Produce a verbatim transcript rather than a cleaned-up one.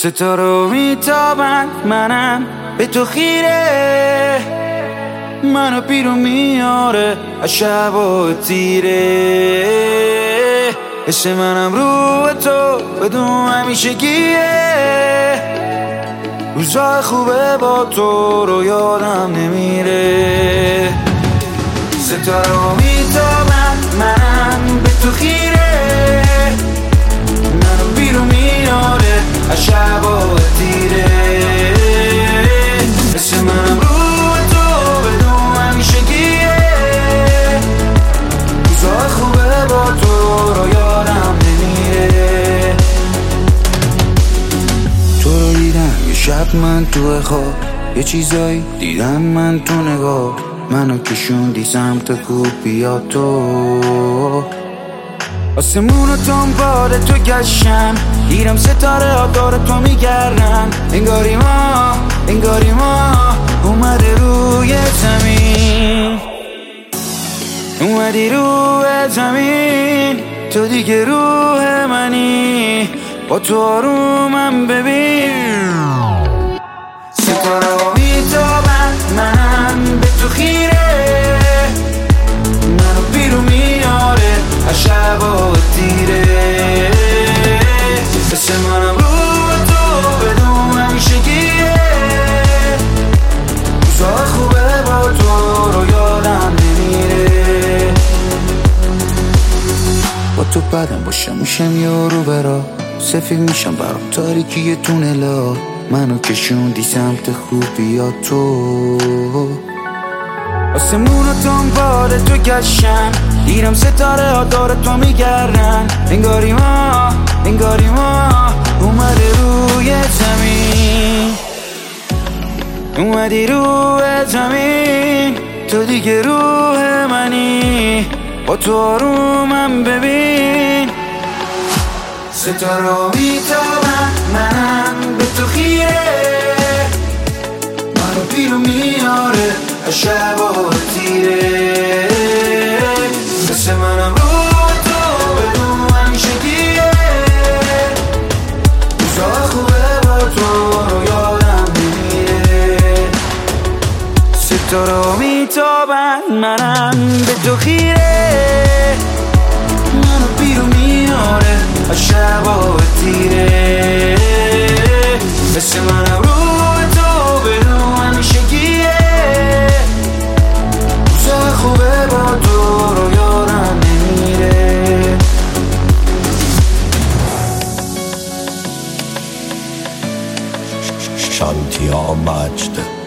ستاره میتابند منم به تو خیره، منو بیرون میاره از شب و تیره. عشق منم رو تو بدون همیشگیه، روزای خوبه با تو رو یادم نمیره. ستاره میتابند منم به تو خیره، منو بیرون میاره از شب و تیره. عشق منم رو تو بدون همیشگیه، روزای خوبه با تو رو یادم نمیره. تو رو دیدم یه شب من تو خواب، یه چیزایی دیدم من تو نگاه، منو کشوندی سمت کوه بیا تو. آسمونو دنبال تو گشتم، دیدم ستاره ها دور تو میگردن. انگاری ما انگاری ما اومده روی زمین، اومدی روی زمین. تو دیگه روح منی، با تو آرومم ببین. ستاره ها میتابند منم به تو خیره، منو بیرون میاره از شب و تیره. عشق منم رو تو بدون همیشگیه، روزای خوبه با تو رو یادم نمیره. با تو بدم باشم میشم یارو برا، سفید میشم برام تاریکی تونلا. منو کشوندی سمت خوبی یا تو. آسمونو دنبال تو گشتم، دیدم ستاره ها دور تو میگردن. انگاری ما انگاری ما اومده روی زمین، اومدی روی زمین. تو دیگه روح منی، با تو آرومم ببین. ستاره میتابند منم به تو خیره، منو بیرون میاره از شب و تیره. عشق منم رو تو بدون همیشگیه، روزای خوبه با تو رو یادم نمیره. ستاره میتابند منم به تو خیره، منو بیرون میاره از شب و تیره. عشق منم رو تو بدون همیشگیه، روزای خوبه با تو رو یادم نمیره. شانتیا مجد